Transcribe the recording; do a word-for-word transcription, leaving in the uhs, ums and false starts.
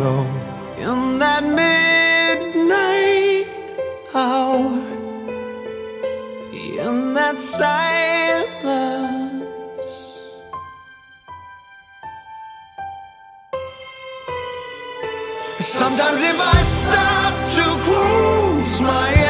go in that midnight hour, in that silence. Sometimes if I stop to close my